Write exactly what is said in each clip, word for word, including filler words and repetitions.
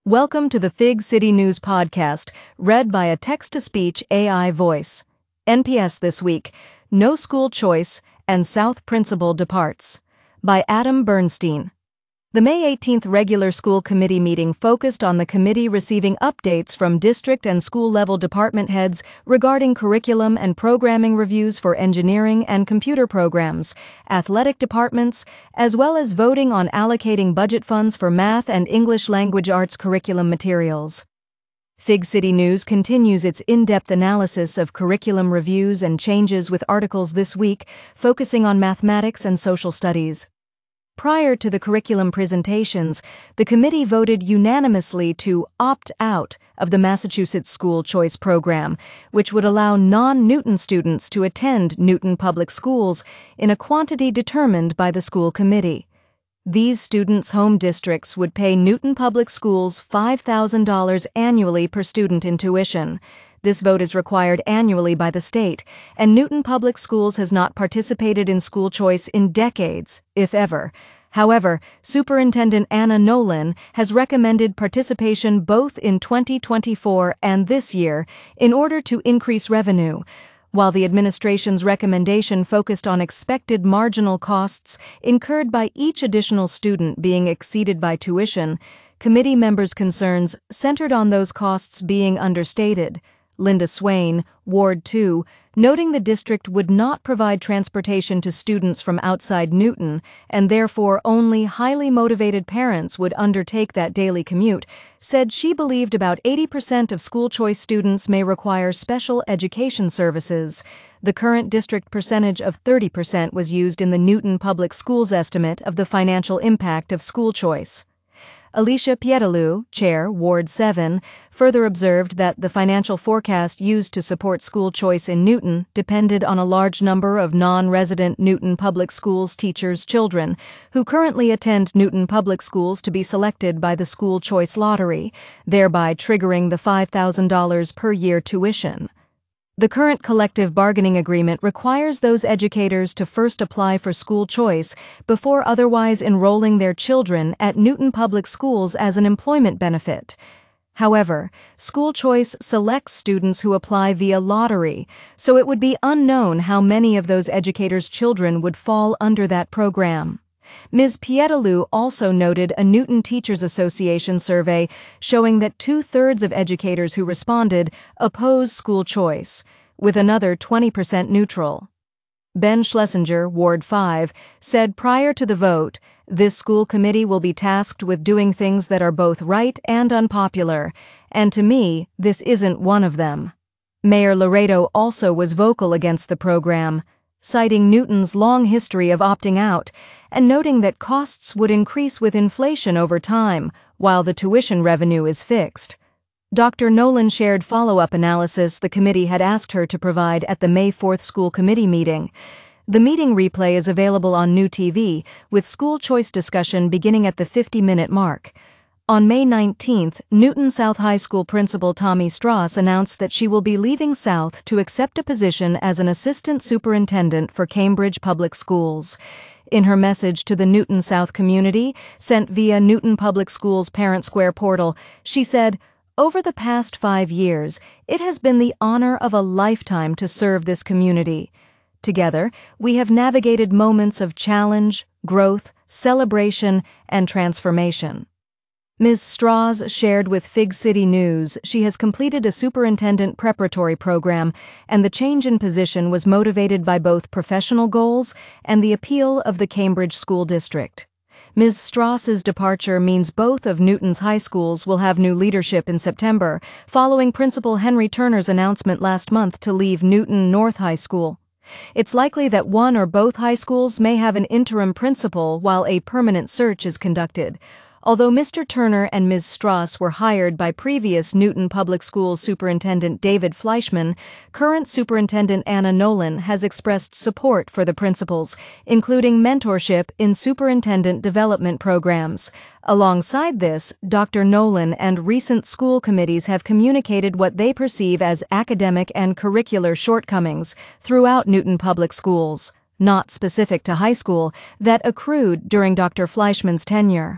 Welcome to the Fig City News Podcast, read by a text-to-speech A I voice. N P S this week, No School Choice and South Principal Departs, by Adam Bernstein. The May eighteenth regular school committee meeting focused on the committee receiving updates from district and school-level department heads regarding curriculum and programming reviews for engineering and computer programs, athletic departments, as well as voting on allocating budget funds for math and English language arts curriculum materials. Fig City News continues its in-depth analysis of curriculum reviews and changes with articles this week focusing on mathematics and social studies. Prior to the curriculum presentations, the committee voted unanimously to opt out of the Massachusetts School Choice Program, which would allow non-Newton students to attend Newton Public Schools in a quantity determined by the school committee. These students' home districts would pay Newton Public Schools five thousand dollars annually per student in tuition. This vote is required annually by the state, and Newton Public Schools has not participated in school choice in decades, if ever. However, Superintendent Anna Nolan has recommended participation both in twenty twenty-four and this year in order to increase revenue. While the administration's recommendation focused on expected marginal costs incurred by each additional student being exceeded by tuition, committee members' concerns centered on those costs being understated. Linda Swain, Ward two, noting the district would not provide transportation to students from outside Newton, and therefore only highly motivated parents would undertake that daily commute, said she believed about eighty percent of school choice students may require special education services. The current district percentage of thirty percent was used in the Newton Public Schools estimate of the financial impact of school choice. Alicia Pietalou, Chair, Ward seven, further observed that the financial forecast used to support school choice in Newton depended on a large number of non-resident Newton Public Schools teachers' children, who currently attend Newton Public Schools to be selected by the school choice lottery, thereby triggering the five thousand dollars per year tuition. The current collective bargaining agreement requires those educators to first apply for school choice before otherwise enrolling their children at Newton Public Schools as an employment benefit. However, school choice selects students who apply via lottery, so it would be unknown how many of those educators' children would fall under that program. Miz Pietalou also noted a Newton Teachers Association survey showing that two-thirds of educators who responded oppose school choice, with another twenty percent neutral. Ben Schlesinger, Ward five, said prior to the vote, "This school committee will be tasked with doing things that are both right and unpopular, and to me, this isn't one of them." Mayor Laredo also was vocal against the program, citing Newton's long history of opting out, and noting that costs would increase with inflation over time, while the tuition revenue is fixed. Doctor Nolan shared follow-up analysis the committee had asked her to provide at the May fourth school committee meeting. The meeting replay is available on New T V, with school choice discussion beginning at the fifty-minute mark. On May nineteenth, Newton South High School Principal Tommy Strauss announced that she will be leaving South to accept a position as an assistant superintendent for Cambridge Public Schools. In her message to the Newton South community, sent via Newton Public Schools Parent Square portal, she said, "Over the past five years, it has been the honor of a lifetime to serve this community. Together, we have navigated moments of challenge, growth, celebration, and transformation." Miz Strauss shared with Fig City News she has completed a superintendent preparatory program, and the change in position was motivated by both professional goals and the appeal of the Cambridge School District. Miz Strauss's departure means both of Newton's high schools will have new leadership in September, following Principal Henry Turner's announcement last month to leave Newton North High School. It's likely that one or both high schools may have an interim principal while a permanent search is conducted. Although Mister Turner and Miz Strauss were hired by previous Newton Public Schools Superintendent David Fleischman, current Superintendent Anna Nolan has expressed support for the principals, including mentorship in superintendent development programs. Alongside this, Doctor Nolan and recent school committees have communicated what they perceive as academic and curricular shortcomings throughout Newton Public Schools, not specific to high school, that accrued during Doctor Fleischman's tenure.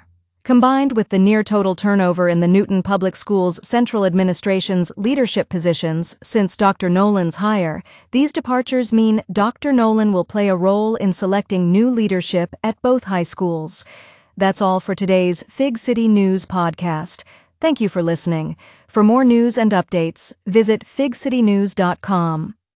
Combined with the near-total turnover in the Newton Public Schools Central Administration's leadership positions since Doctor Nolan's hire, these departures mean Doctor Nolan will play a role in selecting new leadership at both high schools. That's all for today's Fig City News podcast. Thank you for listening. For more news and updates, visit fig city news dot com.